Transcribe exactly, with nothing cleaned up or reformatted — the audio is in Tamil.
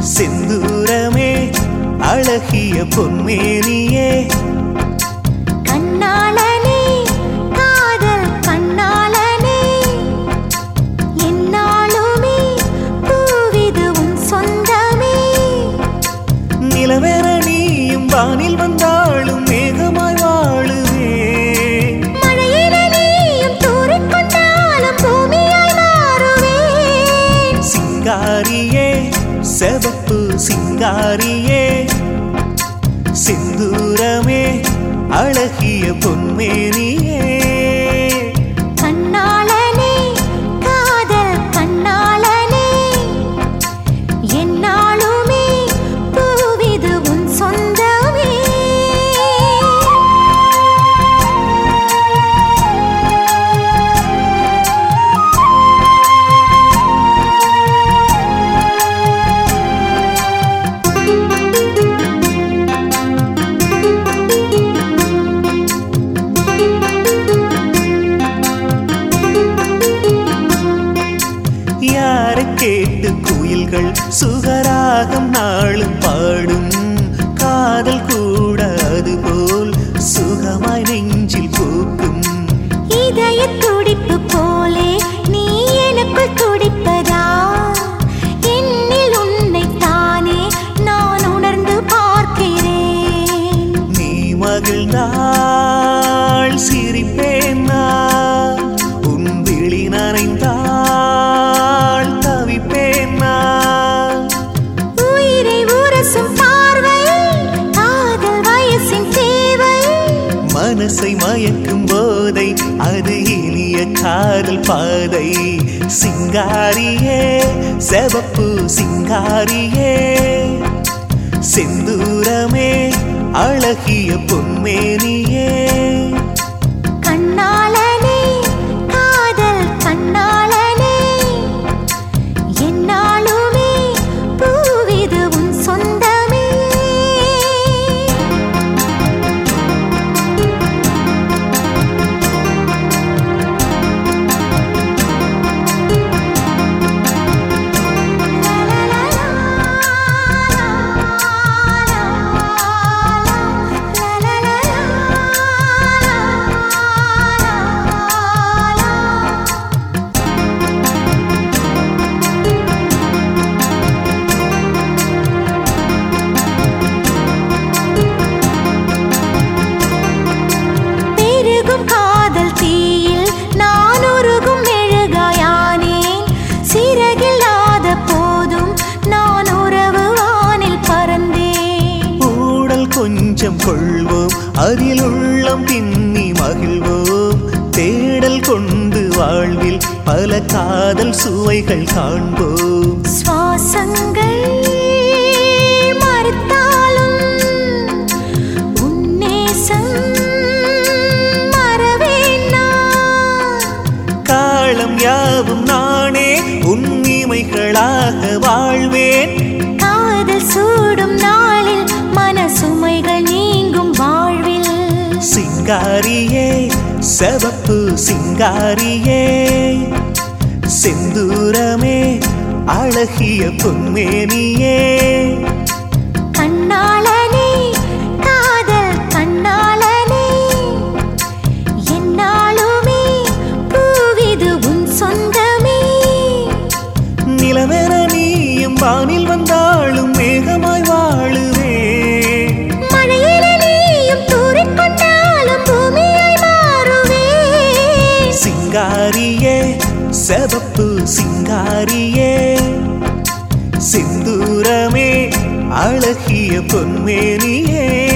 செந்தூரமே அழகிய பொன்மேனியே கண்ணாளனே காதல் கண்ணாளனே என்னாலுமே பூவிது உன் சொந்தமே நிலவென நீயும் வானில் வந்தாலும் மேகமாய் வாழுவே மழையில நீயும் தூறிக்கொண்டாலும் பூமியாய் மாறுவேன் சிங்காரியே செவப்பு சிங்காரியே செந்தூரமே அழகிய பொன்மேனியே கண்ணாளனே காதல் கண்ணாளனே என்னாலுமே பூவிது உன் சொந்தமே யாரை கேட்டு குயில்கள் சுகராகம் நாளும் பாடும் காதல் கூட அதுபோல் சுகமாய் நெஞ்சில் பூக்கும் இதய துடிப்பு போலே நீ எனக்குள் துடிப்பதா என்னில் உன்னை தானே நான் உணர்ந்து பார்க்கிறேன் நீ மகிழ்ந்தாள் சிரிப்பேன் நான் உன் விழி நனைந்தாள் தவிப்பேன் நான் உயிரை உரசும் பார்வை காதல் வயசின் தேவை மனசை மயக்கும் போதை அது இனிய காதல் பாதை சிங்காரியே செவப்பு சிங்காரியே செந்தூரமே அழகிய பொன்மேனியே கண்ணாளனே காதல் கண்ணாளனே என்னாலுமே பூவிது உன் சொந்தமே பெருகும் காதல் தீயில் நான் உருகும் மெழுகாயானேன் சிறகில்லாத போதும் நான் உறவு வானில் பறந்தேன் ஊடல் கொஞ்சம் கொள்வோம் அதில் உள்ளம் பின்னி மகிழ்வோம் தேடல் கொண்டு வாழ்வில் பல காதல் சுவைகள் காண்போம் சுவாசங்கள் மறுத்தாலும் உன் நேசம் மறவேன் நான். காலம் யாவும் நானே உன் இமைகளாக வாழ்வேன் காதல் சூடும் நாளில் மனசுமைகள் நீங்கும் வாழ்வில் சிங்காரியே செவப்பு சிங்காரியே செந்தூரமே அழகிய பொன்மேனியே கண்ணாளனே காதல் கண்ணாளனே என்னாலுமே பூவிது உன் சொந்தமே நிலவென நீயும் வானில் வந்தாலும் மேகமாய் வாழுவே மழையில நீயும் தூறிக்கொண்டாலும் பூமியாய் மாறுவேன் சிங்காரியே செவப்பு சிங்காரியே செந்தூரமே அழகிய பொன்மேனியே